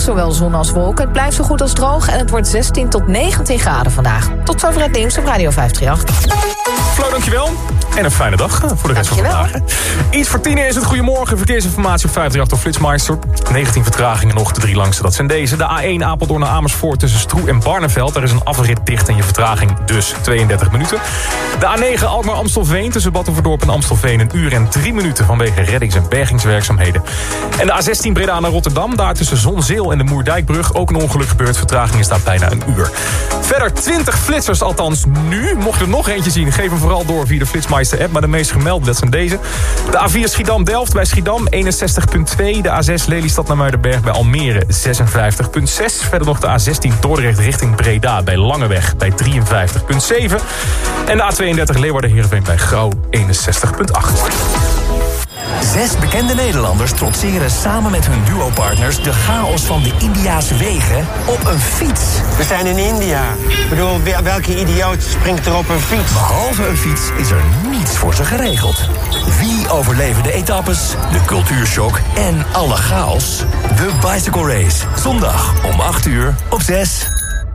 zowel zon als wolken. Het blijft zo goed als droog en het wordt 16 tot 19 graden vandaag. Tot zover het nieuws op Radio 538. Flo, dankjewel. En een fijne dag voor de rest van vandaag. Iets voor 10 is het. Goedemorgen. Verkeersinformatie op 538 of Flitsmeister. 19 vertragingen nog. De 3 langste, dat zijn deze. De A1 Apeldoorn naar Amersfoort tussen Stroe en Barneveld. Daar is een afrit dicht en je vertraging dus 32 minuten. De A9 Alkmaar-Amstelveen tussen Battenverdorp en Amstelveen 1 uur en 3 minuten vanwege reddings- en bergingswerkzaamheden. En de A16 Breda naar Rotterdam. Daar tussen Zonzeel en de Moerdijkbrug ook een ongeluk gebeurd. Vertraging is daar bijna 1 uur. Verder 20 flitsers, althans nu. Mocht je er nog eentje zien, geef hem vooral door via de Flitsmeister app. Maar de meest gemelde, dat zijn deze. De A4 Schiedam-Delft bij Schiedam 61,2. De A6 Lelystad naar Muidenberg bij Almere 56,6. Verder nog de A16 Dordrecht richting Breda bij Langeweg bij 53,7. En de A32 Leeuwarden-Heerenveen bij Grauw 61,8. 6 bekende Nederlanders trotseren samen met hun duopartners de chaos van de Indiase wegen op een fiets. We zijn in India. Ik bedoel, welke idioot springt er op een fiets? Behalve een fiets is er niets voor ze geregeld. Wie overleven de etappes, de cultuurshock en alle chaos? De Bicycle Race. Zondag om 8 uur op 6.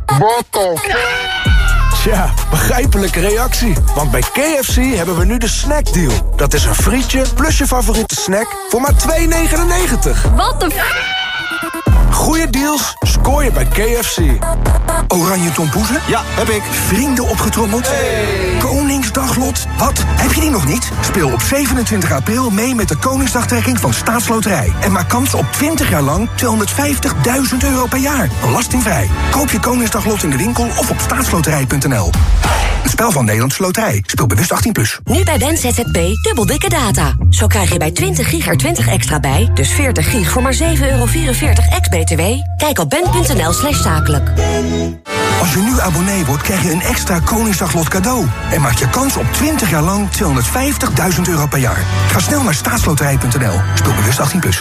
Tja, begrijpelijke reactie. Want bij KFC hebben we nu de snackdeal. Dat is een frietje plus je favoriete snack voor maar $2,99. Wat de Goeie deals scoor je bij KFC. Oranje tompoezen? Ja, heb ik. Vrienden opgetrommeld? Hey. Koningsdaglot? Wat? Heb je die nog niet? Speel op 27 april mee met de Koningsdagtrekking van Staatsloterij. En maak kans op 20 jaar lang €250.000 per jaar. Belastingvrij. Koop je Koningsdaglot in de winkel of op staatsloterij.nl. Een spel van Nederlandse Loterij. Speel bewust 18+. Nu bij Ben ZZP dubbel dikke data. Zo krijg je bij 20 gig er 20 extra bij. Dus 40 gig voor maar €7,44 ex-BTW. Kijk op ben.nl/zakelijk. Als je nu abonnee wordt, krijg je een extra Koningsdaglot cadeau. En maak je kans op 20 jaar lang €250.000 per jaar. Ga snel naar staatsloterij.nl. Speel bewust 18+.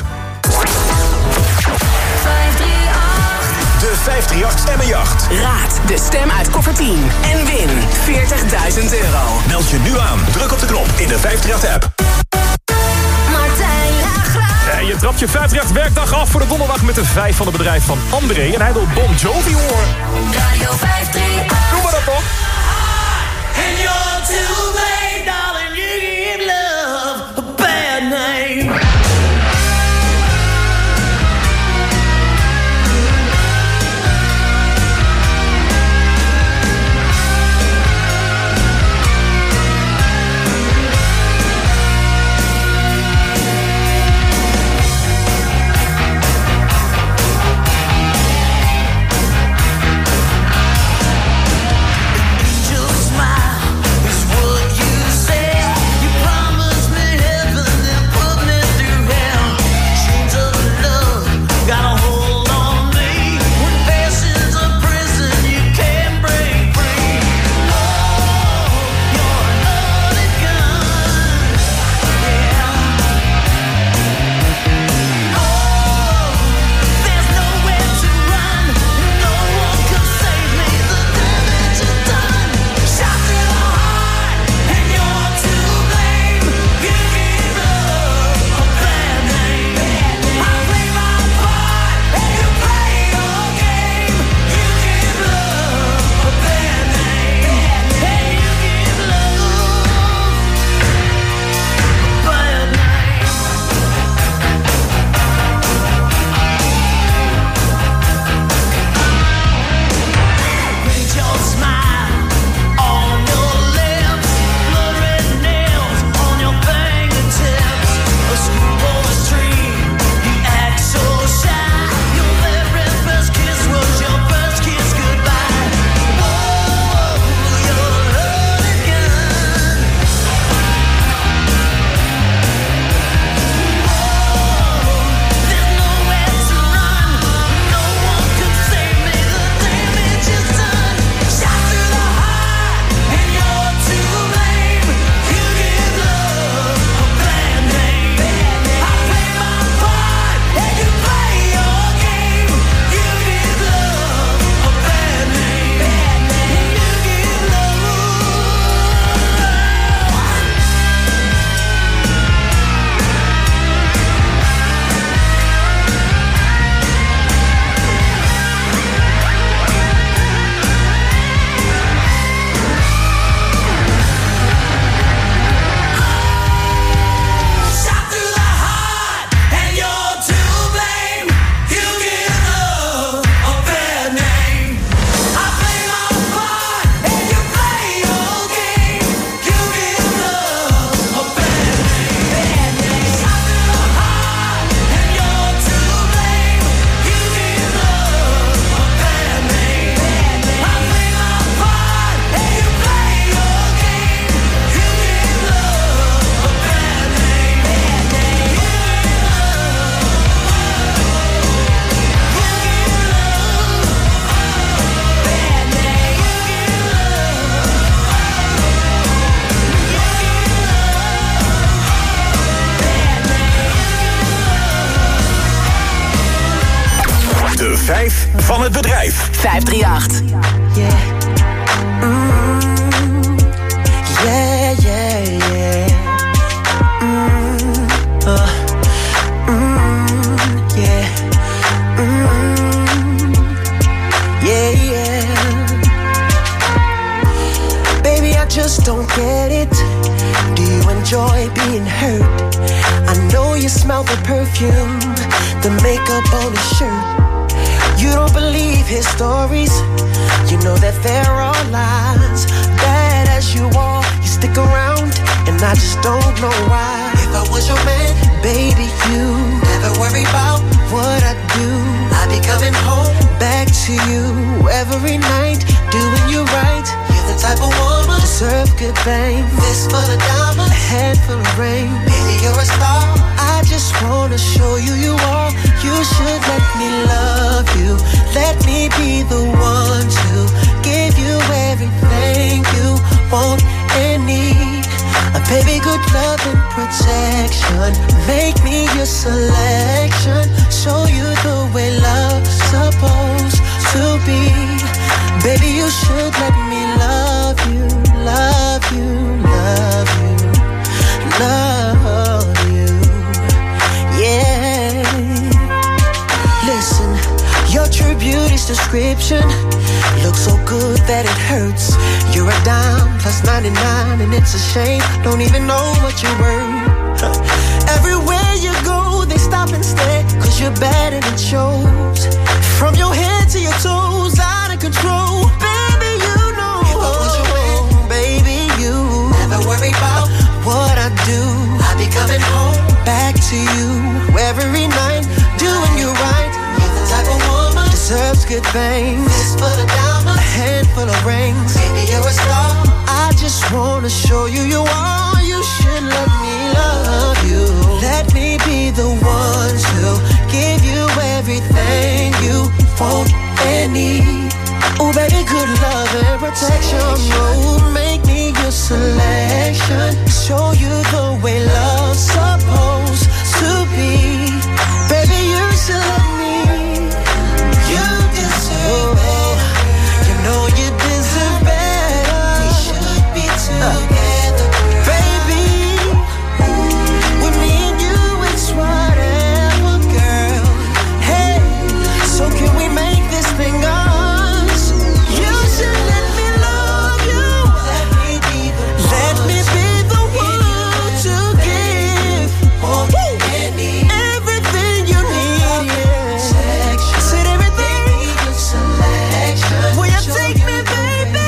De 538 Stemmenjacht. Raad de stem uit koffer 10 en win €40.000. Meld je nu aan. Druk op de knop in de 538-app. Je trapt je 538 werkdag af voor de donderdag met de 5 van het bedrijf van André. En hij wil Bon Jovi horen. Radio 538. Doe maar dat toch. And you're too late, darling, you give love a bad name. Say De 5 van het bedrijf. 538. Yeah. Yeah, yeah, yeah. Yeah. Yeah, yeah. Baby, I just don't get it. Do you enjoy being hurt? I know you smell the perfume, the makeup on his shirt. You don't believe his stories. You know that there are lies. Bad as you are, you stick around, and I just don't know why. If I was your man, baby, you never worry about what I do. I'd be coming home back to you every night, doing you right. You're the type of woman deserve good things. Fist full of diamonds, a head full of rain. Baby, you're a star. I just wanna show you you are. You should let me love you. Let me be the one to give you everything you want and need. A baby, good love and protection. Make me your selection. Show you the way love's supposed to be. Baby, you should let me love you, love you, love you, love you. Yeah. Listen, your true beauty's description looks so good that it hurts. You're a dime plus 99 and it's a shame. Don't even know what you're worth. Everywhere you go, they stop and stare, cause you're bad and it shows. From your head to your toes, out of control. Baby, you know. If I was your man, baby, you never worry about what I do. I'll be coming home back to you every night, doing you right. You're the type of woman deserves good things. Fist full of diamonds, a handful of rings. Baby, you're a star. I just wanna show you you are. You should let me love you. Let me be the one to give you everything you want and need. Oh, baby, good love and protection. Oh, make me your selection. Show you the way love's supposed to be. Baby, you should let me. You deserve better. You know you deserve better. We should be together, baby. With me and you, it's whatever, girl. Hey, so can we make this thing us? You should let me love you. Let me be the one to give everything you need. Yeah. Said everything. Will you take me, baby?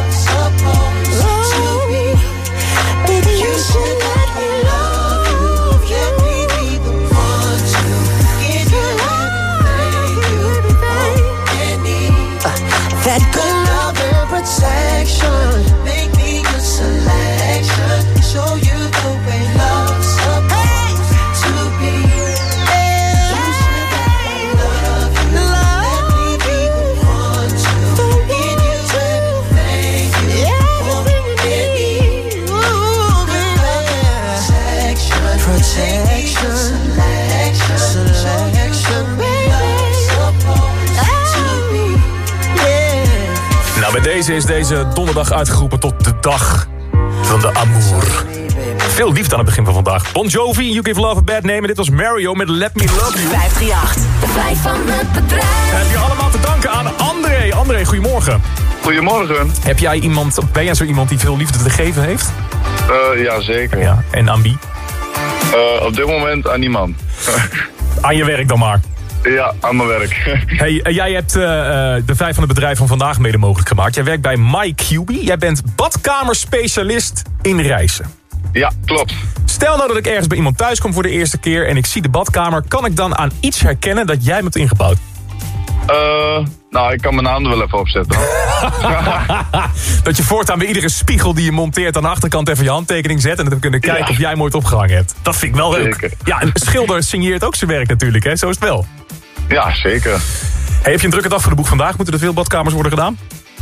Baby, you should let me love you. Let me be the one to give you everything you want and need. That good love and protection. Make me your selection. Show you the way love's supposed to be. You should let me love you. Let me be the one to give you everything you want and need. Good love and protection. Selection, baby. Supposed to be. Yeah. Nou, bij deze is deze donderdag uitgeroepen tot de dag van de amour. Veel liefde aan het begin van vandaag. Bon Jovi, You Give Love a Bad Name. En dit was Mario met Let Me Love You. 538. De 5 van het bedrijf. En heb je allemaal te danken aan André. André, goedemorgen. Goedemorgen. Heb jij iemand, ben jij zo iemand die veel liefde te geven heeft? Ja, zeker. Ja. En aan wie? Op dit moment aan niemand. Aan je werk dan maar. Ja, aan mijn werk. Hey, jij hebt de 5 van het bedrijf van vandaag mede mogelijk gemaakt. Jij werkt bij MyQB. Jij bent badkamerspecialist in Rijssen. Ja, klopt. Stel nou dat ik ergens bij iemand thuis kom voor de eerste keer en ik zie de badkamer. Kan ik dan aan iets herkennen dat jij hebt ingebouwd? Nou, ik kan mijn naam er wel even opzetten. Dat je voortaan bij iedere spiegel die je monteert aan de achterkant even je handtekening zet en dat we kunnen kijken of jij hem ooit opgehangen hebt. Dat vind ik wel leuk. Zeker. Ja, een schilder signeert ook zijn werk natuurlijk, hè? Zo is het wel. Ja, zeker. Hey, heb je een drukke dag voor de boeg vandaag? Moeten er veel badkamers worden gedaan?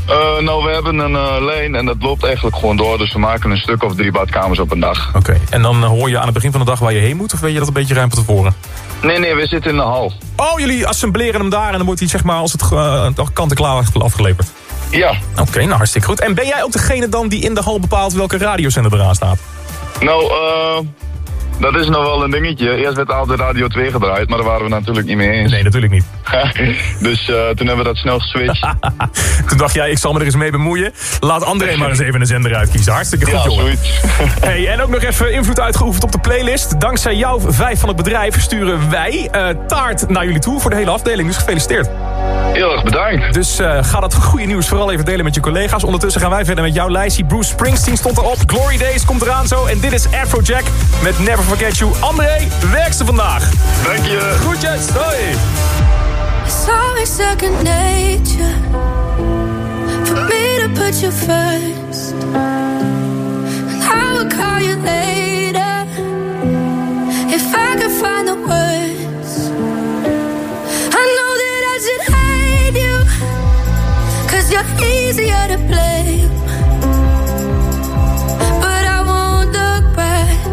Nou, we hebben een leen en dat loopt eigenlijk gewoon door. Dus we maken een stuk of 3 badkamers op een dag. Oké, en dan hoor je aan het begin van de dag waar je heen moet? Of weet je dat een beetje ruim van tevoren? Nee, we zitten in de hal. Oh, jullie assembleren hem daar en dan wordt hij zeg maar als het kant-en-klaar afgeleverd? Ja. Oké, nou hartstikke goed. En ben jij ook degene dan die in de hal bepaalt welke radiozender eraan staat? Nou, dat is nog wel een dingetje. Eerst werd altijd Radio 2 gedraaid, maar daar waren we natuurlijk niet mee eens. Nee, natuurlijk niet. Dus toen hebben we dat snel geswitcht. Toen dacht jij, ik zal me er eens mee bemoeien. Laat André maar eens even een zender uitkiezen. Hartstikke goed, jongen. Zoiets. Hey, en ook nog even invloed uitgeoefend op de playlist. Dankzij jou 5 van het bedrijf sturen wij taart naar jullie toe voor de hele afdeling. Dus gefeliciteerd. Heel erg bedankt. Dus ga dat goede nieuws vooral even delen met je collega's. Ondertussen gaan wij verder met jouw lijstje. Bruce Springsteen stond erop. Glory Days komt eraan zo. En dit is Afrojack met Never Forget You. André, werkste vandaag. Dank je. Groetjes. Hoi. It's always second nature for me to put you first. And I will call you later if I can find the words. I know that I should hate you 'cause you're easier to blame. But I won't look back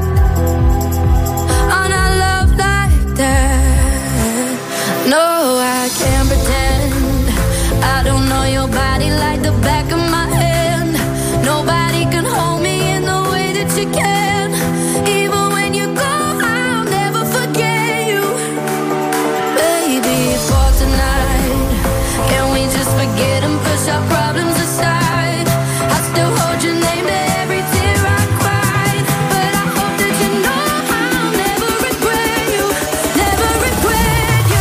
on our love like that. No, I can't pretend I don't know your body like the back of my hand. Nobody can hold me in the way that you can. Even when you go, I'll never forget you. Baby, for tonight, can we just forget and push our problems aside? I still hold your name to every tear I cried. But I hope that you know I'll never regret you. Never regret you.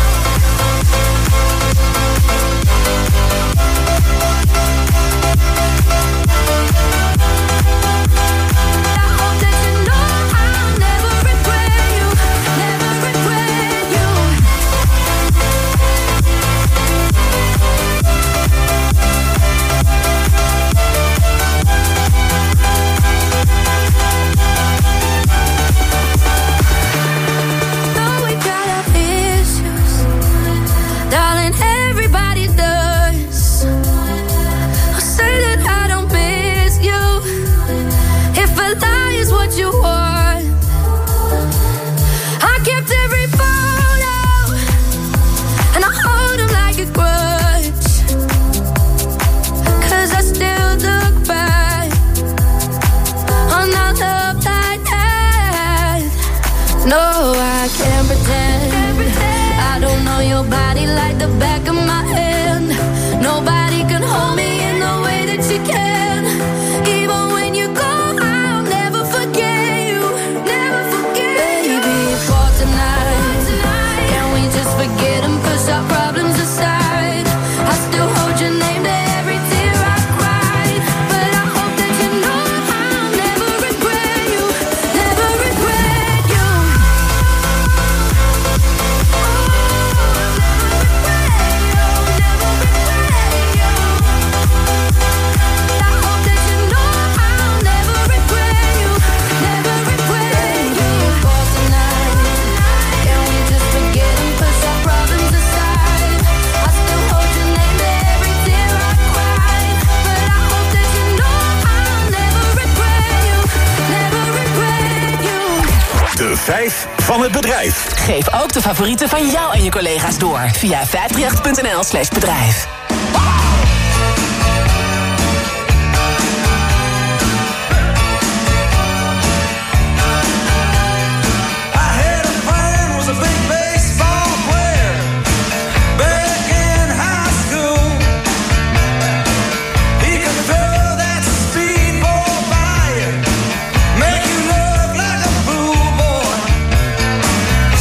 Van het bedrijf. Geef ook de favorieten van jou en je collega's door via 538.nl/bedrijf.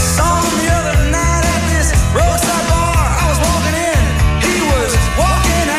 Roadside bar, I was walking in. He was walking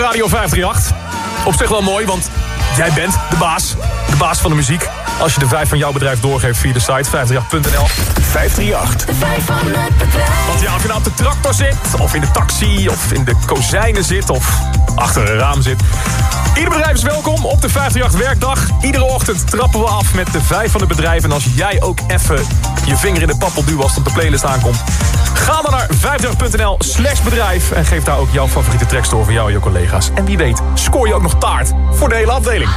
Radio 538. Op zich wel mooi, want jij bent de baas. De baas van de muziek. Als je de 5 van jouw bedrijf doorgeeft via de site 538.nl. 538. De 5 van het bedrijf. Want ja, of je nou op de tractor zit, of in de taxi, of in de kozijnen zit, of achter een raam zit. Ieder bedrijf is welkom op de 538 werkdag. Iedere ochtend trappen we af met de 5 van het bedrijf. En als jij ook even je vinger in de pap wil duwen als het op de playlist aankomt, ga dan naar 538.nl/bedrijf en geef daar ook jouw favoriete tracks door voor jou en je collega's. En wie weet, scoor je ook nog taart voor de hele afdeling.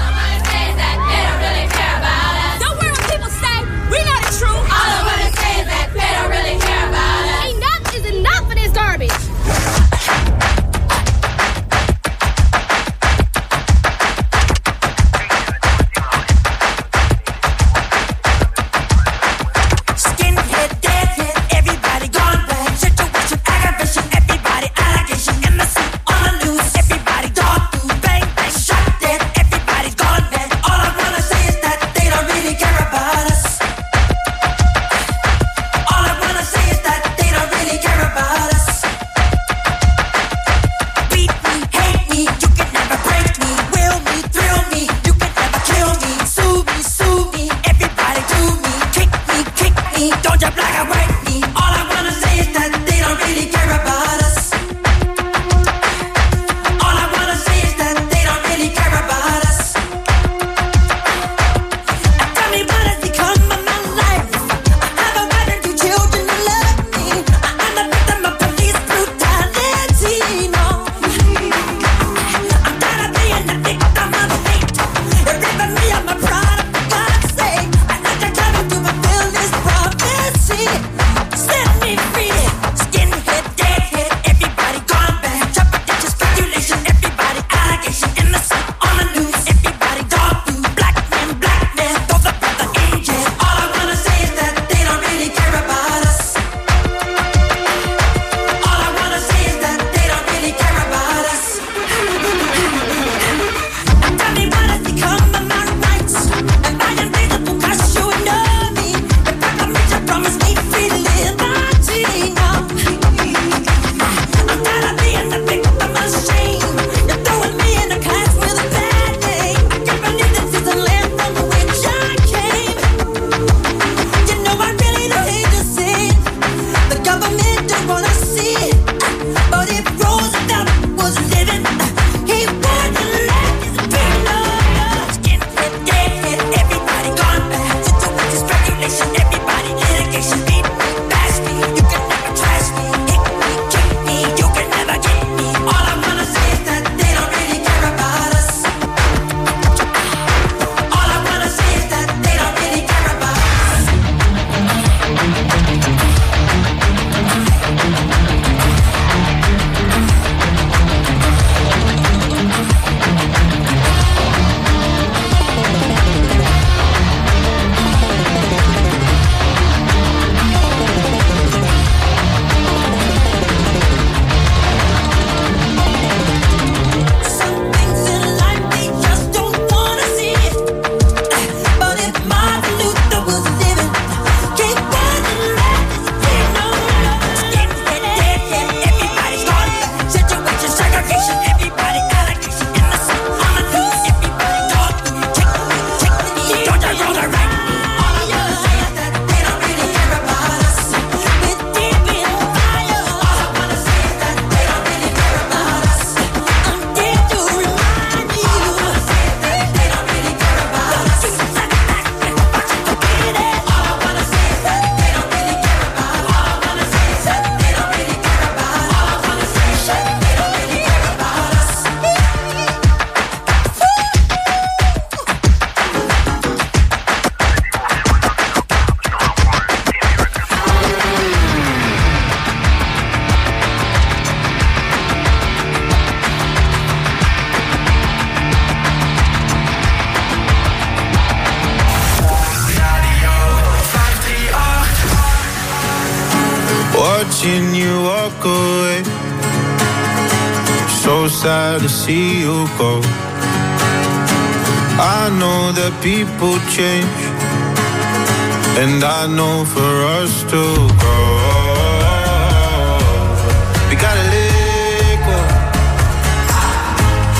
watching you walk away. So sad to see you go. I know that people change, and I know for us to grow, we gotta let go.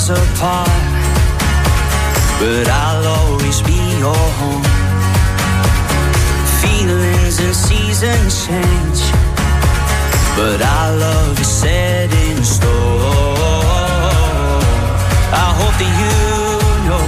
us apart, but I'll always be your home. Feelings and seasons change, but our love is set in stone. I hope that you know,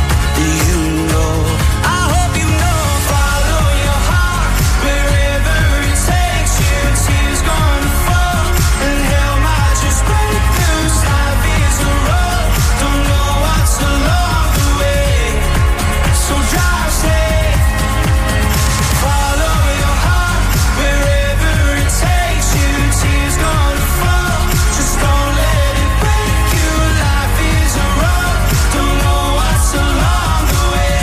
I hope you know. Follow your heart wherever it takes you. Tears gonna fall and hell might just break loose. Life is a road, don't know what's along the way, so drive safe. Follow your heart wherever it takes you. Tears gonna fall, just don't let it break you. Life is a road, don't know what's along the way.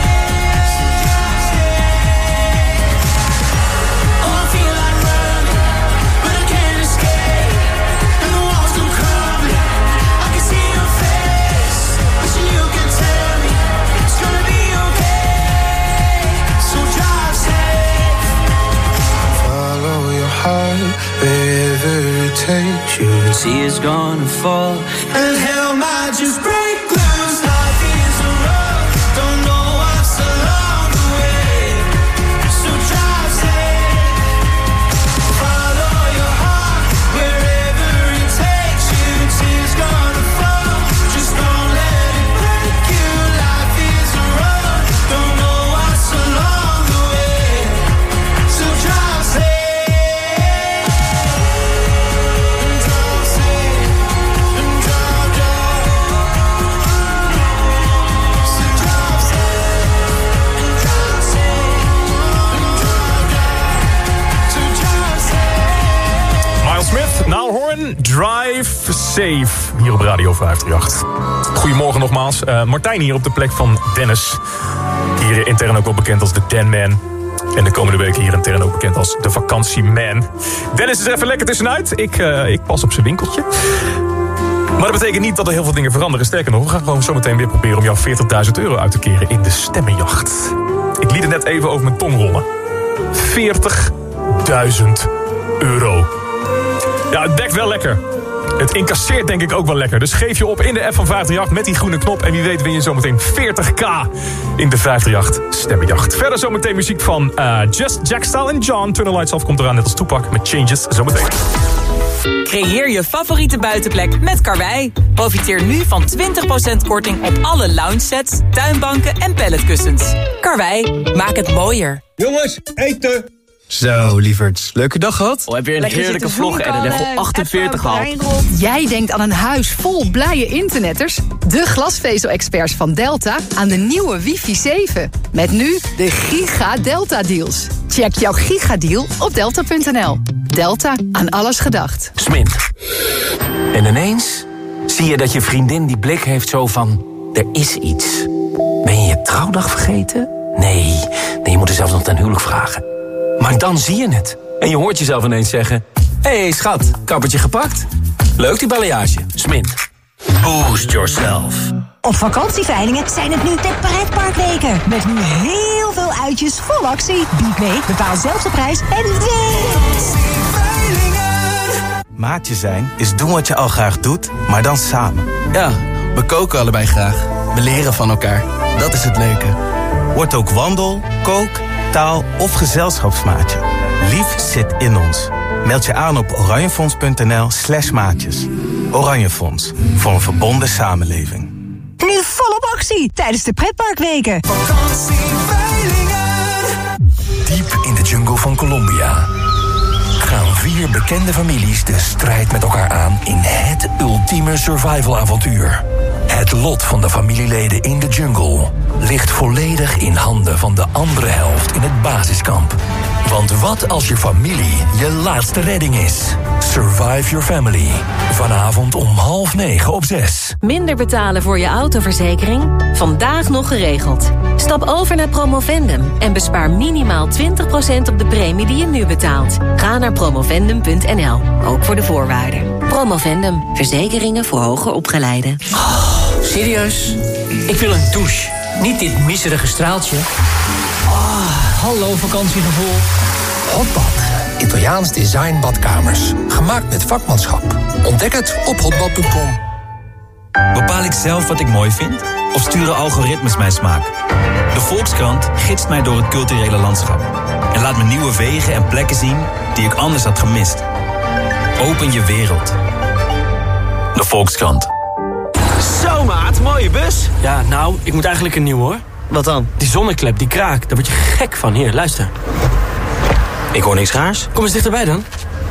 Oh, I feel like running, but I can't escape. And the walls go crumbling, I can see your face. Wishing you could tell me it's gonna be okay, so drive safe. Follow your heart wherever it takes you. Tears gonna fall and hell might just break loose. Life is a road, don't know what's along the way, so drive safe. Follow your heart wherever it takes you. Tears gonna fall, just don't let it break you. Life is a road, don't know what's along the way, so drive safe. Drive safe and drive down. So drive safe and drive safe and drive down. So drive safe. Miles Smith, Niall Horan, Drive Safe, hier op Radio 538. Goedemorgen nogmaals. Martijn hier op de plek van Dennis. Hier intern ook wel bekend als de Dan Man. En de komende week hier intern ook bekend als de Vakantieman. Dennis is er even lekker tussenuit. Ik pas op zijn winkeltje. Maar dat betekent niet dat er heel veel dingen veranderen. Sterker nog, we gaan gewoon zometeen weer proberen om jou €40.000 uit te keren in de stemmenjacht. Ik liet het net even over mijn tong rollen. €40.000. Ja, het dekt wel lekker. Het incasseert denk ik ook wel lekker. Dus geef je op in de app van 538 met die groene knop. En wie weet win je zometeen 40k in de 538 stemmenjacht. Verder zometeen muziek van Just Jack Style en John. Turn the Lights Off komt eraan net als Tupac met Changes zometeen. Creëer je favoriete buitenplek met Karwei. Profiteer nu van 20% korting op alle lounge sets, tuinbanken en palletkussens. Karwei, maak het mooier. Jongens, eten! Zo, lieverds. Leuke dag gehad? Oh, heb je een heerlijke vlog en een regel 48 gehad? Jij denkt aan een huis vol blije internetters? De glasvezel-experts van Delta aan de nieuwe wifi 7. Met nu de Giga Delta deals. Check jouw gigadeal op delta.nl. Delta, aan alles gedacht. Smint. En ineens zie je dat je vriendin die blik heeft zo van... er is iets. Ben je je trouwdag vergeten? Nee, je moet er zelfs nog ten huwelijk vragen. Maar dan zie je het. En je hoort jezelf ineens zeggen... Hé, schat, kappertje gepakt? Leuk die balayage. Smint. Boost yourself. Op vakantieveilingen zijn het nu de pretparkweken. Met nu heel veel uitjes vol actie. Bied mee, bepaal zelf de prijs en Maatje zijn is doen wat je al graag doet, maar dan samen. Ja, we koken allebei graag. We leren van elkaar. Dat is het leuke. Word ook wandel, kook, taal of gezelschapsmaatje. Lief zit in ons. Meld je aan op oranjefonds.nl/maatjes. Oranje Fonds, voor een verbonden samenleving. Nu volop actie tijdens de pretparkweken. Diep in de jungle van Colombia gaan 4 bekende families de strijd met elkaar aan in het ultieme survivalavontuur. Het lot van de familieleden in de jungle ligt volledig in handen van de andere helft in het basiskamp. Want wat als je familie je laatste redding is? Survive Your Family. Vanavond om 20:30 op 6. Minder betalen voor je autoverzekering? Vandaag nog geregeld. Stap over naar Promovendum en bespaar minimaal 20% op de premie die je nu betaalt. Ga naar promovendum.nl, ook voor de voorwaarden. Promovendum, verzekeringen voor hoger opgeleiden. Oh, serieus? Ik wil een douche. Niet dit miserige straaltje. Hallo vakantiegevoel. Hotbad. Italiaans design badkamers. Gemaakt met vakmanschap. Ontdek het op hotbad.com. Bepaal ik zelf wat ik mooi vind? Of sturen algoritmes mijn smaak? De Volkskrant gidst mij door het culturele landschap. En laat me nieuwe wegen en plekken zien die ik anders had gemist. Open je wereld. De Volkskrant. Zo maat, mooie bus. Ja, nou, ik moet eigenlijk een nieuw hoor. Wat dan? Die zonneklep, die kraak, daar word je gek van. Hier, luister. Ik hoor niks raars. Kom eens dichterbij dan.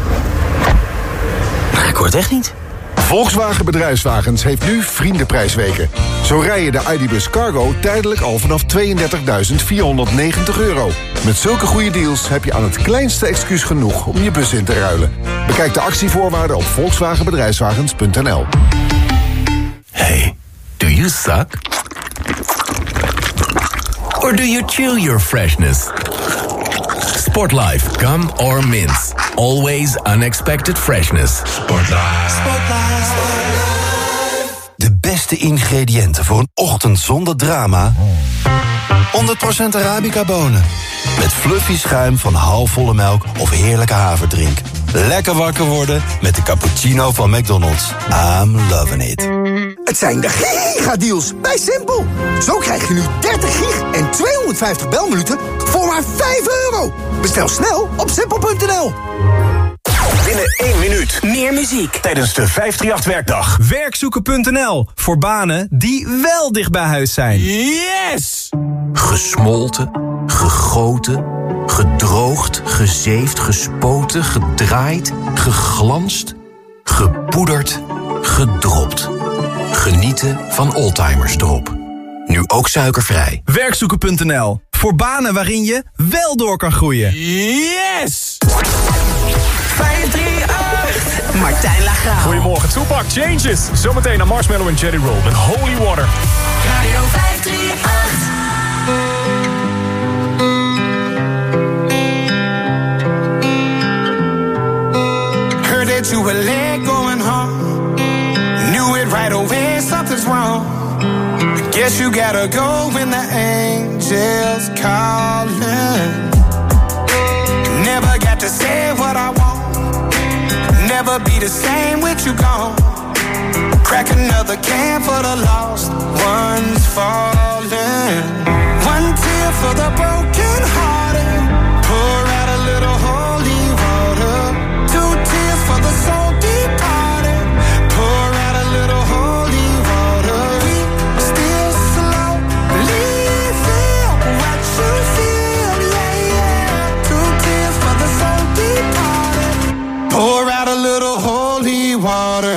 Nou, ik hoor het echt niet. Volkswagen Bedrijfswagens heeft nu Vriendenprijsweken. Zo rij je de ID.Buzz Cargo tijdelijk al vanaf €32.490. Met zulke goede deals heb je aan het kleinste excuus genoeg om je bus in te ruilen. Bekijk de actievoorwaarden op volkswagenbedrijfswagens.nl. Hey, do you suck? Or do you chew your freshness? Sportlife, gum or mints. Always unexpected freshness. Sportlife. De beste ingrediënten voor een ochtend zonder drama. 100% Arabica bonen. Met fluffy schuim van halfvolle melk of heerlijke haverdrink. Lekker wakker worden met de cappuccino van McDonald's. I'm loving it. Het zijn de gigadeals bij Simpel. Zo krijg je nu 30 gig en 250 belminuten voor maar €5. Bestel snel op simpel.nl. Binnen 1 minuut meer muziek tijdens de 538-werkdag. Werkzoeken.nl voor banen die wel dicht bij huis zijn. Yes! Gesmolten, gegoten, gedroogd, gezeefd, gespoten, gedraaid, geglanst, gepoederd, gedropt. Genieten van Oldtimers Drop. Nu ook suikervrij. Werkzoeken.nl voor banen waarin je wel door kan groeien. Yes! 538. Martijn Lagraal. Goedemorgen, Tupac, Changes. Zometeen naar Marshmallow en Jerry Roll met Holy Water. Radio 538. Heard that you were late going home. Knew it right away, something's wrong. Guess you gotta go when the angels calling. Never got to say what I want. Never be the same with you gone. Crack another can for the lost ones falling. One tear for the broken hearted. Pour out a little holy water. 2 tears for the soul departed. Pour out a little holy water. We still slowly feel what you feel, yeah, yeah. 2 tears for the soul departed. Pour out a little holy water.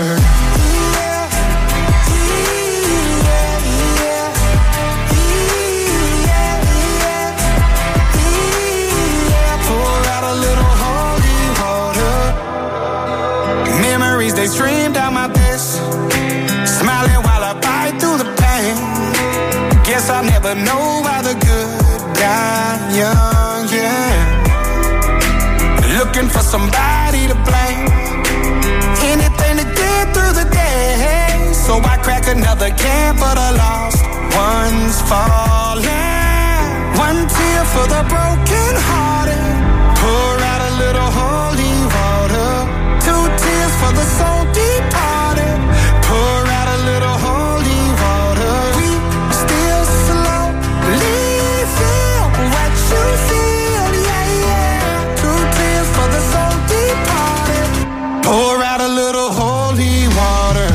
They stream down my face, smiling while I bite through the pain. Guess I'll never know why the good die young, yeah. Looking for somebody to blame, anything to get through the day. So I crack another can for the lost ones falling. One tear for the broken hearted. Pour out a little holy water. 2 tears for the soul departed. Pour out a little holy water. We still slowly feel what you feel, yeah, yeah. 2 tears for the soul departed. Pour out a little holy water.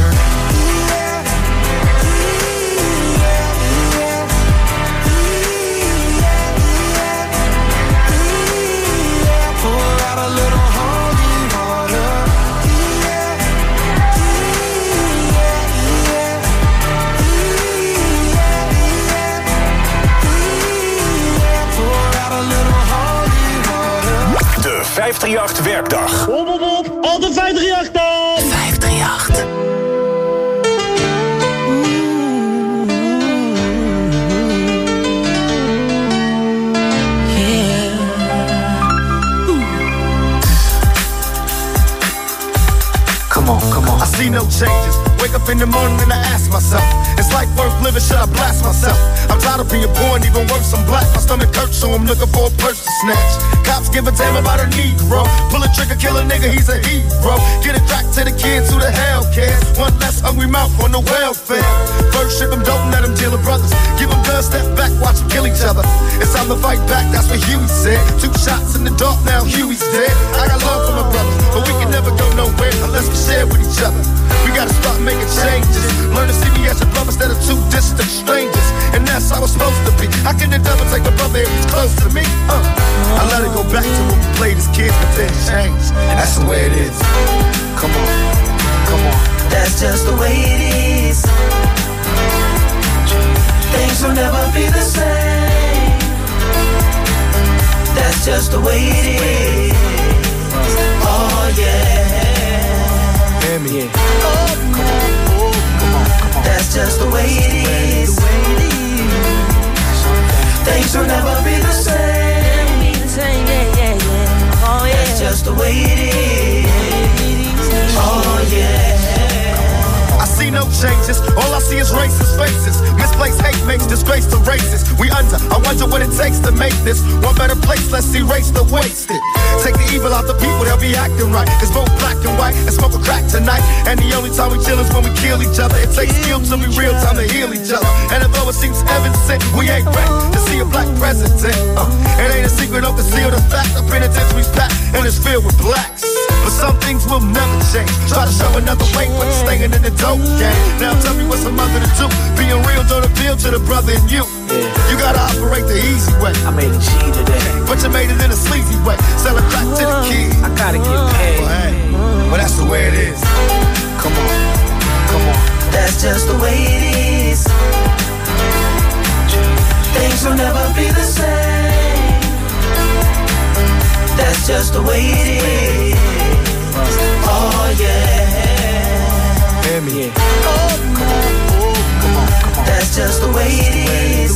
Pour out a little holy water. De 538-werkdag. Op, altijd 538 dan! 538. Come on. I see no changes. Wake up in the morning and I ask myself, is life worth living? Should I blast myself? I'm tired of being poor and even worse, I'm black. My stomach hurts, so I'm looking for a purse to snatch. Cops give a damn about a Negro. Pull a trigger, kill a nigga, he's a hero. Get it back to the kids who the hell cares. One less hungry hungry mouth on the welfare. First ship them, don't let them deal with brothers. Give them guns, step back, watch them kill each other. It's time to fight back, that's what Huey said. 2 shots in the dark, now Huey's dead. I got love for my brothers, but we can never go nowhere unless we share with each other. We gotta start making changes. Learn to see me as a brother instead of 2 distant strangers. And that's how it's supposed to be. How can the devil take a brother if he's close to me? I let it go back to when we played as kids, but then changed. That's the way it is. Come on, come on. That's just the way it is. Things will never be the same. That's just the way it is. Oh yeah. Hear me. Oh, come on, oh, come on, come on. That's just the way it is. Things will never be the same. Yeah, yeah, yeah. Oh yeah. That's just the way it is. Oh yeah. I see no changes, all I see is racist faces. Misplaced hate makes disgrace to races. We under, I wonder what it takes to make this one better place, let's erase the wasted. Take the evil out the people, they'll be acting right. It's both black and white, and smoke a crack tonight. And the only time we chill is when we kill each other. It takes skill to be real time to heal each other. And although it seems evident, we ain't ready to see a black president. It ain't a secret, don't conceal the fact. The penitentiary's packed, and it's filled with blacks. But some things will never change. Try to show another way, but it's staying in the dope game. Now tell me what's a mother to do. Being real don't appeal to the brother in you. You gotta operate the easy way. I made a G today, but you made it in a sleazy way. Sell it back to the kids. I gotta get paid. Well, hey, well that's the way it is. Come on, come on. That's just the way it is. Things will never be the same. That's just the way it is. Oh yeah. Hear me. Oh, come on, oh, come on, come on. That's just the way it is.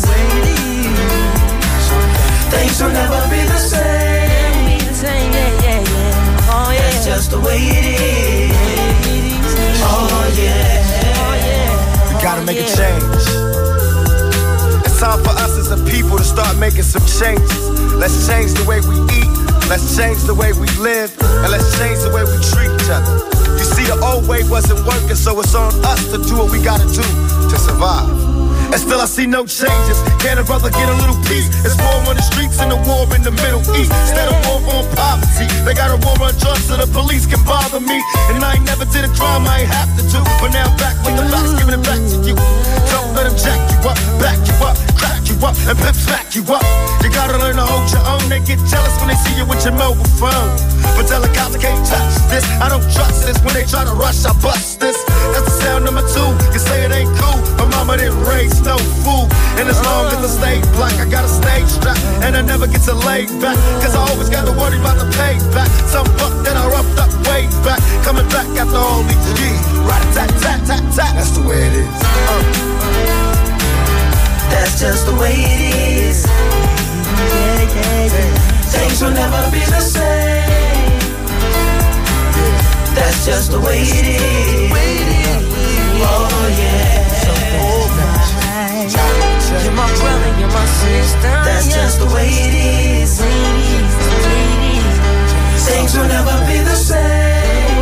Things will never be the same. Yeah, yeah, yeah. Oh yeah. That's just the way it is. Oh yeah. Oh yeah. We gotta make a change. It's time for us as a people to start making some changes. Let's change the way we eat. Let's change the way we live. And let's change the way we treat each other. You see, the old way wasn't working, so it's on us to do what we gotta do to survive. And still I see no changes. Can a brother get a little peace? It's war on the streets and a war in the Middle East. Instead of war on poverty, they got a war on drugs so the police can bother me. And I ain't never did a crime I ain't have to do. But now I'm back with the facts, giving it back to you. Don't let them jack you up, back you up, crack you up, and pimp smack you up. You gotta learn to hold your own. They get jealous when they see you with your mobile phone. But tell the cops I can't touch this. I don't trust this. When they try to rush, I bust this. That's the sound number 2. You say it ain't cool. My mama didn't raise no fool. And as long as I stay black, I got a stage strap. And I never get to lay back. Cause I always got to worry about the payback. Some buck that I roughed up way back. Coming back after all these years. Rat-a-tat-tat-tat-tat. That's the way it is. That's just the way it is. Yeah, yeah, yeah. Things will never be the same. That's just the way it is. Oh yeah. You're my brother, you're my sister. That's just the way it is. Things will never be the same.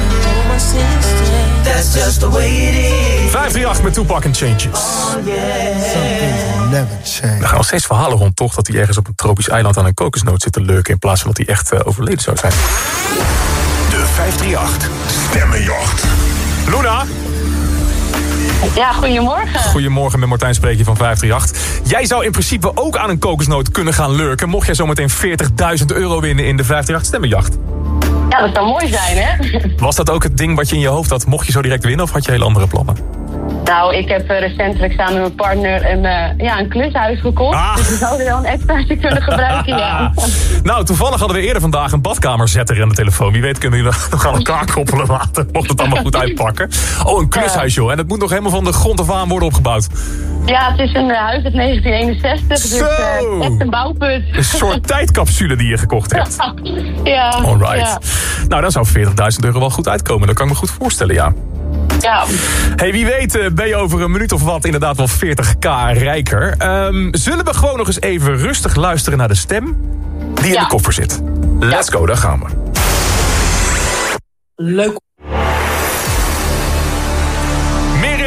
That's just the way it is. 538 met Tupac en Changes. Oh yeah. Never change. Er gaan nog steeds verhalen rond, toch? Dat hij ergens op een tropisch eiland aan een kokosnoot zit te lurken in plaats van dat hij echt overleden zou zijn. De 538 Stemmenjacht. Luna. Ja, goedemorgen. Goedemorgen, met Martijn spreek je van 538. Jij zou in principe ook aan een kokosnoot kunnen gaan lurken, mocht jij zometeen €40.000 winnen in de 538 Stemmenjacht. Ja, dat zou mooi zijn, hè? Was dat ook het ding wat je in je hoofd had, mocht je zo direct winnen, of had je heel andere plannen? Nou, ik heb recentelijk samen met mijn partner een klushuis gekocht. Dus we zouden wel een extraatje kunnen gebruiken, ja. Nou, toevallig hadden we eerder vandaag een badkamerzetter aan de telefoon. Wie weet kunnen jullie nog aan elkaar koppelen later, mocht het allemaal goed uitpakken. Oh, een klushuis, joh. En het moet nog helemaal van de grond af aan worden opgebouwd. Ja, het is een huis uit 1961, dus echt een bouwput. Een soort tijdcapsule die je gekocht hebt. Ja. Alright. Ja. Nou, dan zou €40.000 wel goed uitkomen. Dat kan ik me goed voorstellen, ja. Ja. Hey, wie weet ben je over een minuut of wat inderdaad wel 40k rijker. Zullen we gewoon nog eens even rustig luisteren naar de stem die in de koffer zit? Let's go, daar gaan we. Leuk.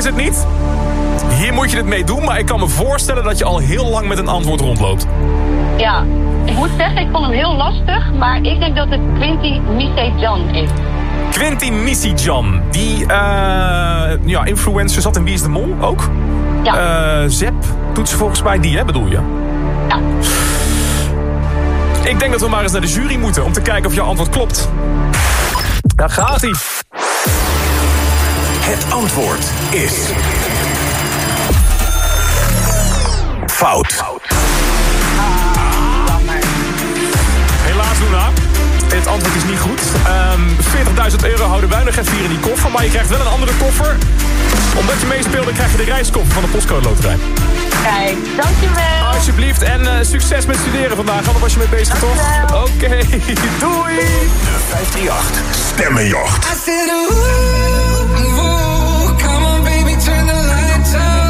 is het niet. Hier moet je het mee doen, maar ik kan me voorstellen dat je al heel lang met een antwoord rondloopt. Ja, ik moet zeggen, ik vond hem heel lastig, maar ik denk dat het Quinty Misejan is. Quinty Misejan, die influencer zat in Wie is de Mol ook? Ja. Zep doet ze volgens mij die, hè, bedoel je? Ja. Ik denk dat we maar eens naar de jury moeten om te kijken of jouw antwoord klopt. Daar gaat hij. Het antwoord is... fout. Helaas, Luna. Het antwoord is niet goed. 40.000 euro houden wij nog even hier in die koffer. Maar je krijgt wel een andere koffer. Omdat je meespeelde krijg je de reiskoffer van de Postcode Loterij. Kijk, dankjewel. Alsjeblieft. En succes met studeren vandaag. Daar was je mee bezig, toch? Oké, doei. De 538 Stemmenjacht. I said, ooh, come on baby, turn the lights off.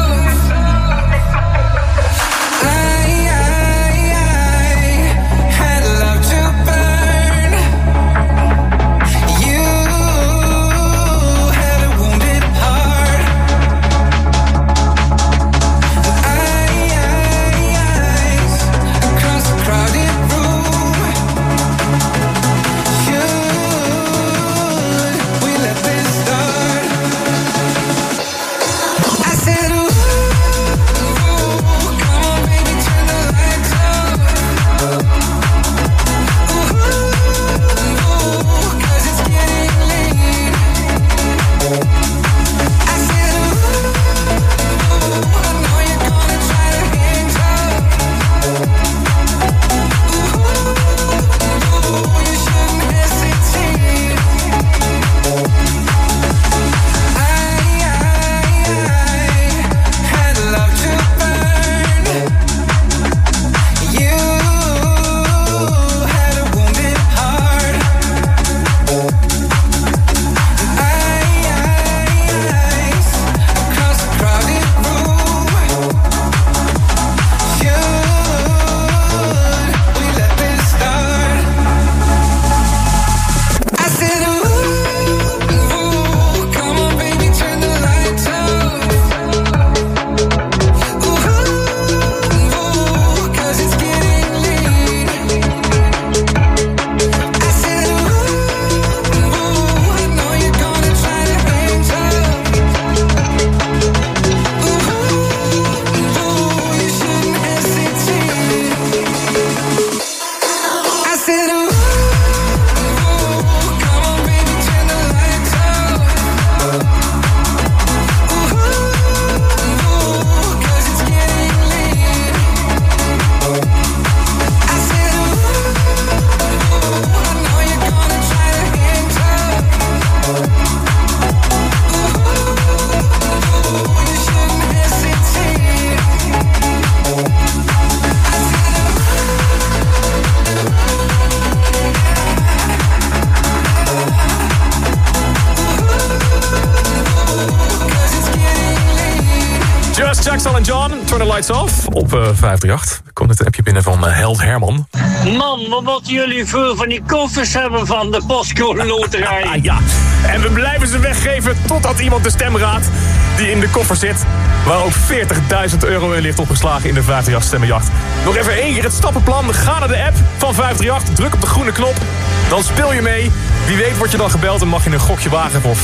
Jackson en John, Turn the Lights Off op 538. Er komt het appje binnen van Held Herman. Man, wat moeten jullie veel van die koffers hebben van de Postcode Loterij? Ja, en we blijven ze weggeven totdat iemand de stem raadt die in de koffer zit. Waar ook 40.000 euro in ligt opgeslagen in de 538 stemmenjacht. Nog even één keer het stappenplan. Ga naar de app van 538, druk op de groene knop. Dan speel je mee. Wie weet word je dan gebeld en mag je een gokje wagen voor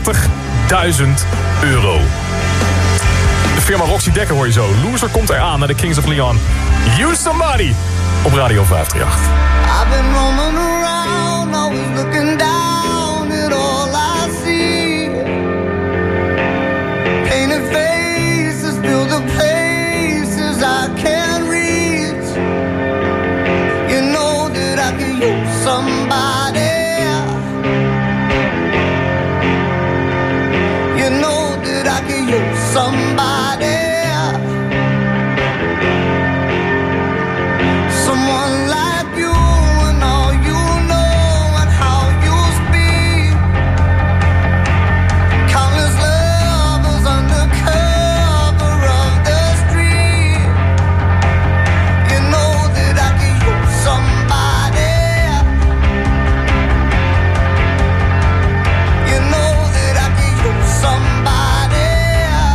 40.000 euro. De firma Roxy Dekker hoor je zo. Loser komt eraan naar de Kings of Leon. Use Somebody op Radio 538. I've been roaming around, always looking down at all I see. Painted faces fill the places I can't reach. You know that I can use somebody. You know that I can use somebody. Someone like you and all you know and how you speak. Countless lovers under cover of the street. You know that I can use somebody. You know that I can use somebody.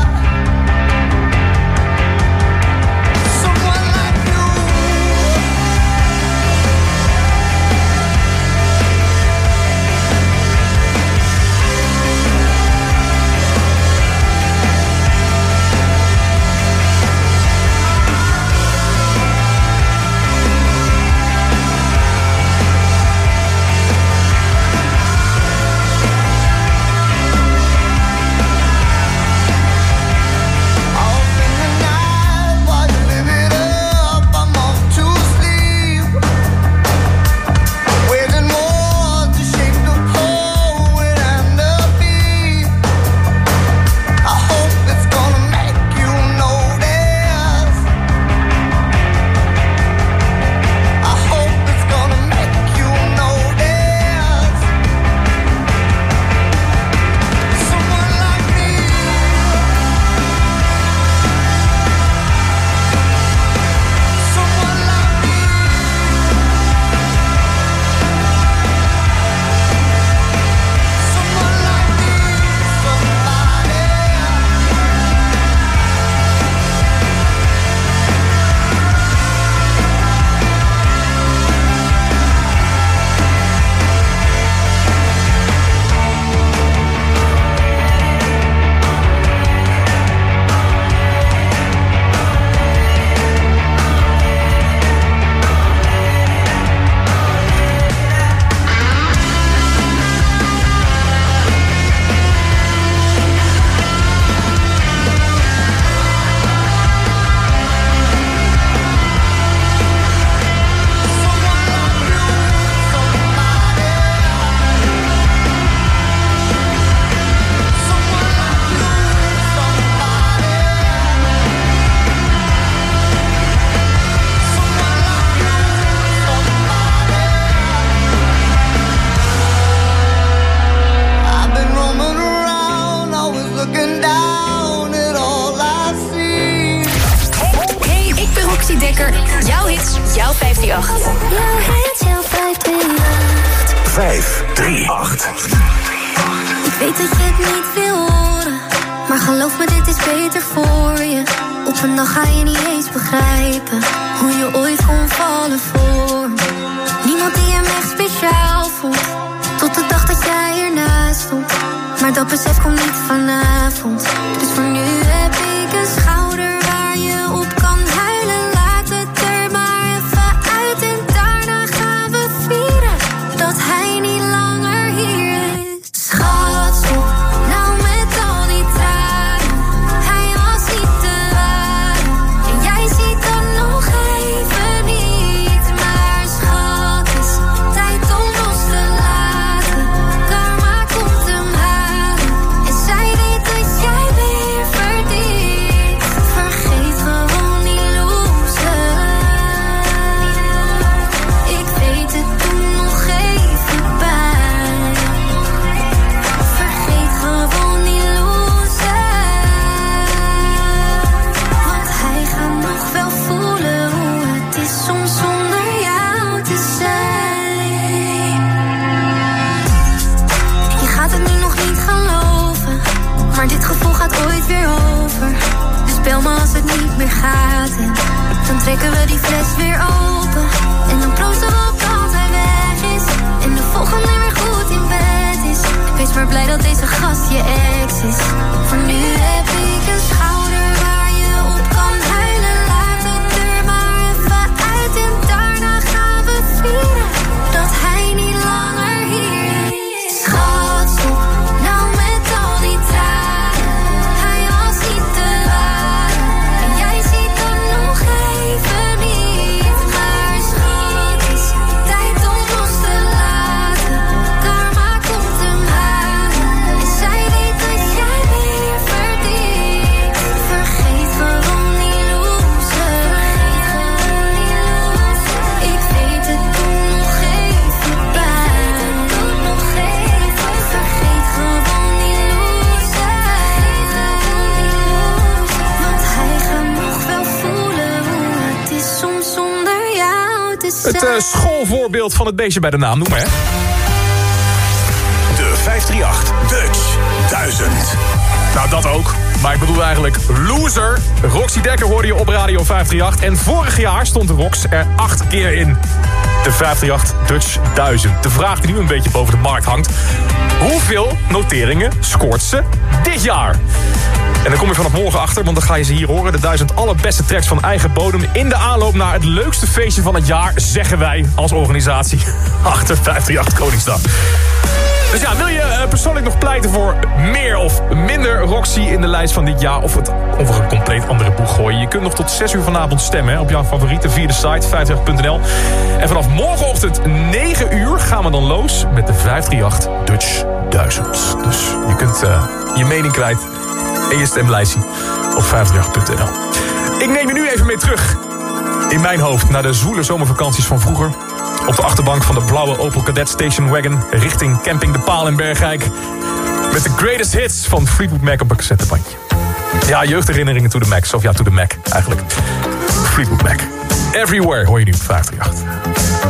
Dekker, jouw hits, jouw 538. Jouw hits, jouw 538. 538. Ik weet dat je het niet wil horen, maar geloof me, dit is beter voor je. Op een dag ga je niet eens begrijpen hoe je ooit kon vallen voor me. Niemand die hem echt speciaal vond, tot de dag dat jij ernaast stond. Maar dat besef komt niet vanavond. Dus voor nu heb ik een schouder waar je op kan huilen. Laat het er maar even uit en daarna gaan we vieren dat hij niet langer hier is. Schat, stop nou met al die tranen. Hij was niet te waren en jij ziet dat nog even niet. Maar schat, is tijd om los te laten. Karma komt hem halen en zij weet dat jij weer verdient. Vergeet gewoon die loser. Ik weet het, doet nog even pijn. Vergeet gewoon die loser. Want hij gaat nog wel voelen hoe het is om zonder jou te zijn. Je gaat het nu nog niet geloven, maar dit gevoel gaat ooit weer over. Dus bel me als het niet meer gaat en dan trekken we die fles weer open. En dan proosten we op dat hij weg is en de volgende weer goed in bed is. Wees maar blij dat deze gast je ex is. Voor nu heb ik een schouder waar je op kan huilen. Laat het er maar even uit en daarna gaan we vieren dat hij niet langer hier is. Schat, stop nou met al die tranen. Hij was niet te waren en jij ziet dat nog even niet. Maar schat, is tijd om los te laten. Karma komt hem halen en zij weet dat jij weer verdient. Vergeet gewoon die loser. Ik weet het, doet nog even pijn. Vergeet gewoon die loser. Want hij gaat nog wel voelen hoe het is om zonder jou te zijn. Het schoolvoorbeeld van het beestje bij de naam, noem maar, hè? De 538 Dutch 1000. Nou, dat ook. Maar ik bedoel eigenlijk loser. Roxy Dekker hoorde je op Radio 538. En vorig jaar stond Rox er 8 keer in. De 538 Dutch 1000. De vraag die nu een beetje boven de markt hangt. Hoeveel noteringen scoort ze dit jaar? En dan kom je vanaf morgen achter, want dan ga je ze hier horen. De 1000 allerbeste tracks van eigen bodem. In de aanloop naar het leukste feestje van het jaar, zeggen wij als organisatie. Achter 538 Koningsdag. Dus ja, wil je persoonlijk nog pleiten voor meer of minder Roxy in de lijst van dit jaar? Of het over een compleet andere boeg gooien? Je kunt nog tot 6 uur vanavond stemmen, hè, op jouw favorieten via de site 538.nl. En vanaf morgenochtend 9 uur gaan we dan los met de 538 Dutch 1000. Dus je kunt je mening kwijt en je stemlijstje op 538.nl. Ik neem je nu even mee terug in mijn hoofd naar de zwoele zomervakanties van vroeger. Op de achterbank van de blauwe Opel Kadett Station Wagon richting Camping de Paal in Bergijk. Met de greatest hits van Fleetwood Mac op een cassettebandje. Ja, jeugdherinneringen to the max. Of ja, to the Mac eigenlijk. Fleetwood Mac. Everywhere hoor je nu op 538.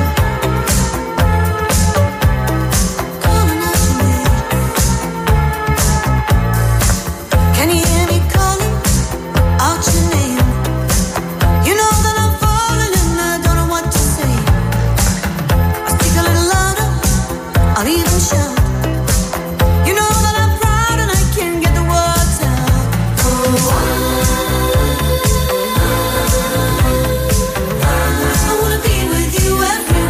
I wanna be with you every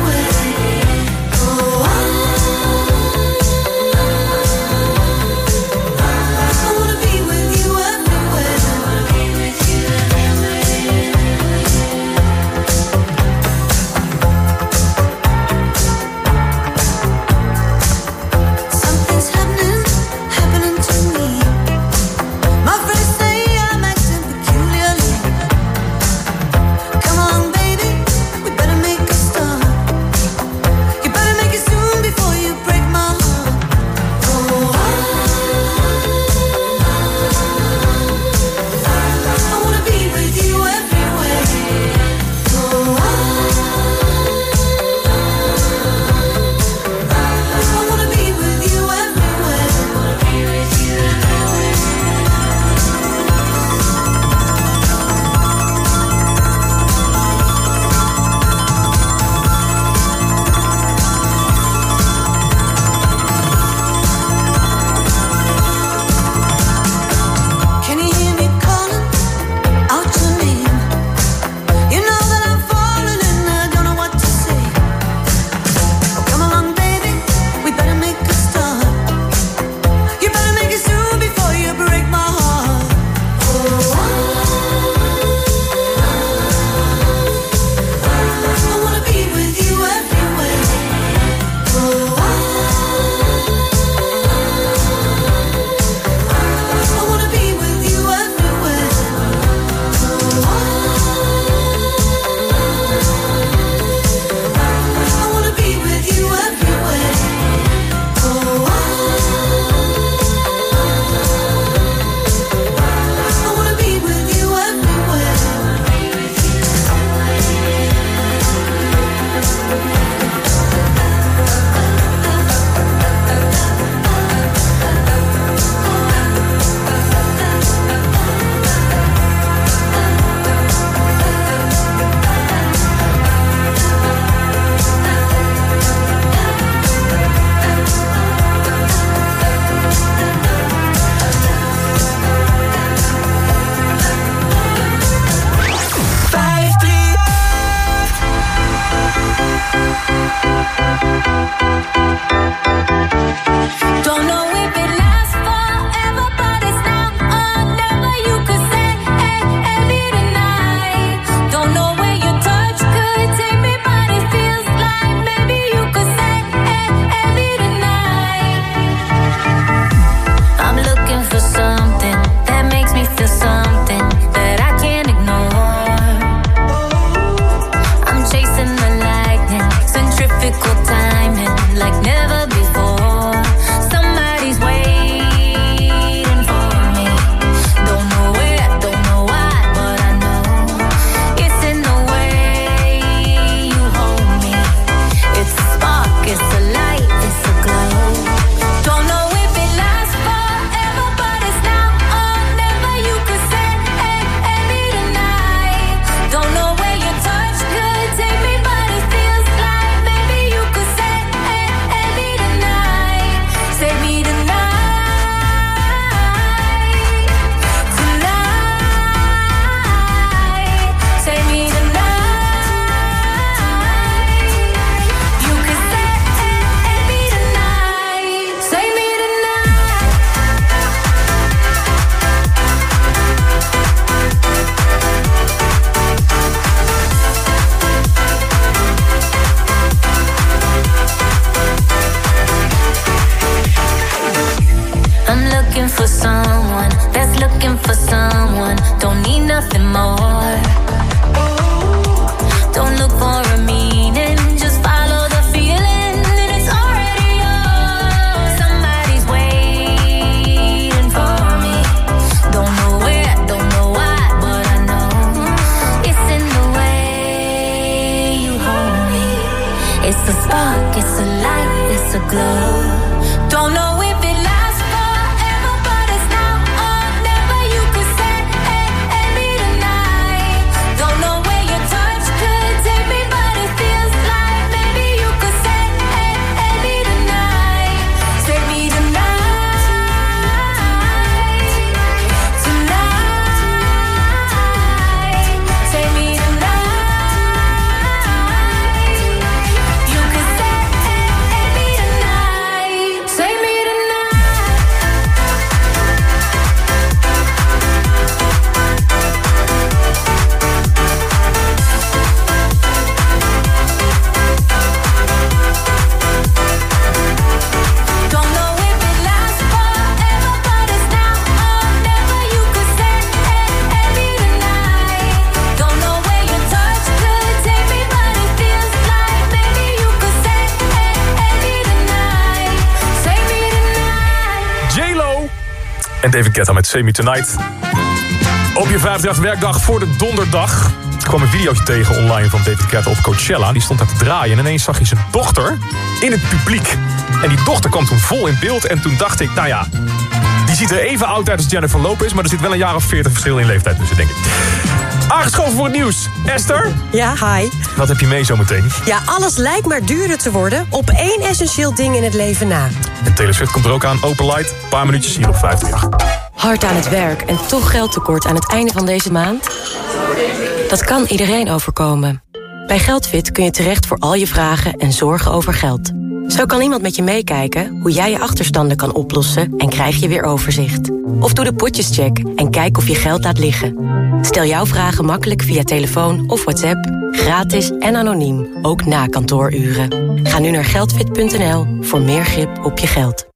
En David Guetta met Semi Tonight. Op je 538 werkdag voor de donderdag kwam een videootje tegen online van David Guetta op Coachella. Die stond daar te draaien en ineens zag je zijn dochter in het publiek. En die dochter kwam toen vol in beeld en toen dacht ik, nou ja, die ziet er even oud uit als Jennifer Lopez, maar er zit wel een jaar of 40 verschil in leeftijd tussen, denk ik. Aangeschoven voor het nieuws. Esther? Ja, hi. Wat heb je mee zometeen? Ja, alles lijkt maar duurder te worden op één essentieel ding in het leven na. En Taylor Swift komt er ook aan. Open Light. Een paar minuutjes hier op 538. Hard aan het werk en toch geldtekort aan het einde van deze maand? Dat kan iedereen overkomen. Bij Geldfit kun je terecht voor al je vragen en zorgen over geld. Zo kan iemand met je meekijken hoe jij je achterstanden kan oplossen en krijg je weer overzicht. Of doe de potjescheck en kijk of je geld laat liggen. Stel jouw vragen makkelijk via telefoon of WhatsApp, gratis en anoniem, ook na kantooruren. Ga nu naar geldfit.nl voor meer grip op je geld.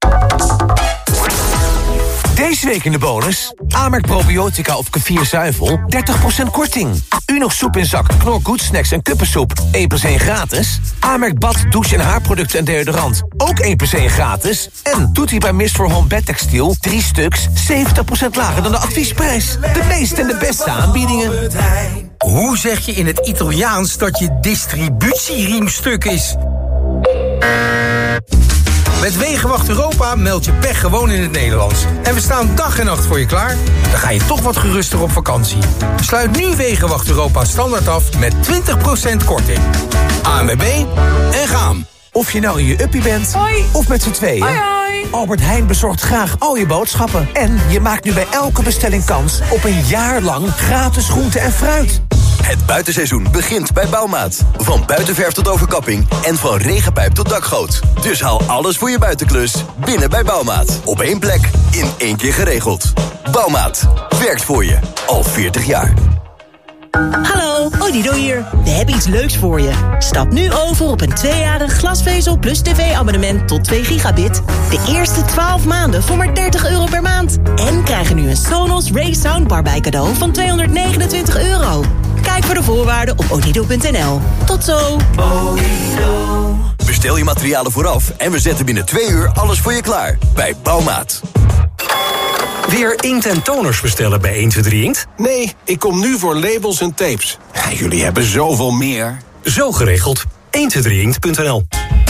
Deze week in de bonus. Amerk probiotica of kefir zuivel, 30% korting. Unox soep in zak, Knor Good Snacks en kuppensoep, 1 + 1 gratis. Amerk bad, douche en haarproducten en deodorant, ook 1 + 1 gratis. En Tutti bij Mist for Home bedtextiel, 3 stuks, 70% lager dan de adviesprijs. De meeste en de beste aanbiedingen. Hoe zeg je in het Italiaans dat je distributieriem stuk is? Met Wegenwacht Europa meld je pech gewoon in het Nederlands. En we staan dag en nacht voor je klaar. Dan ga je toch wat geruster op vakantie. Sluit nu Wegenwacht Europa standaard af met 20% korting. ANWB en gaan. Of je nou in je uppie bent, of met z'n tweeën. Hoi, hoi. Albert Heijn bezorgt graag al je boodschappen. En je maakt nu bij elke bestelling kans op een jaar lang gratis groente en fruit. Het buitenseizoen begint bij Bouwmaat. Van buitenverf tot overkapping en van regenpijp tot dakgoot. Dus haal alles voor je buitenklus binnen bij Bouwmaat. Op één plek, in één keer geregeld. Bouwmaat. Werkt voor je. Al 40 jaar. Hallo, Odido hier. We hebben iets leuks voor je. Stap nu over op een 2-jarig glasvezel plus tv-abonnement tot 2 gigabit. De eerste 12 maanden voor maar €30 per maand. En krijg er nu een Sonos Ray Soundbar bij cadeau van €229. Kijk voor de voorwaarden op odido.nl. Tot zo. Odido. Bestel je materialen vooraf en we zetten binnen 2 uur alles voor je klaar. Bij Bouwmaat. Weer inkt en toners bestellen bij 123 Inkt? Nee, ik kom nu voor labels en tapes. Ja, jullie hebben zoveel meer. Zo geregeld. 123inkt.nl.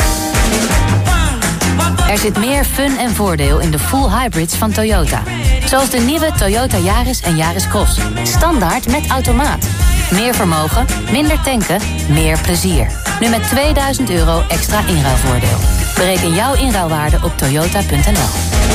Er zit meer fun en voordeel in de full hybrids van Toyota. Zoals de nieuwe Toyota Yaris en Yaris Cross. Standaard met automaat. Meer vermogen, minder tanken, meer plezier. Nu met €2000 extra inruilvoordeel. Bereken jouw inruilwaarde op toyota.nl.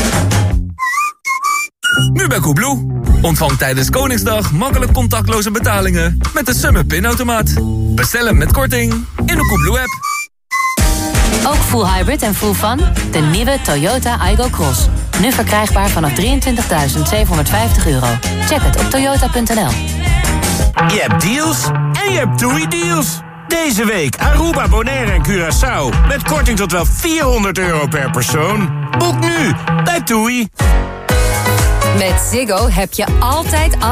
Nu bij Coolblue. Ontvang tijdens Koningsdag makkelijk contactloze betalingen met de Summer Pinautomaat. Bestel hem met korting in de Coolblue-app. Ook full hybrid en full fun? De nieuwe Toyota Aygo Cross. Nu verkrijgbaar vanaf €23.750. Check het op toyota.nl. Je hebt deals en je hebt TUI-deals. Deze week Aruba, Bonaire en Curaçao. Met korting tot wel €400 per persoon. Boek nu bij TUI. Met Ziggo heb je altijd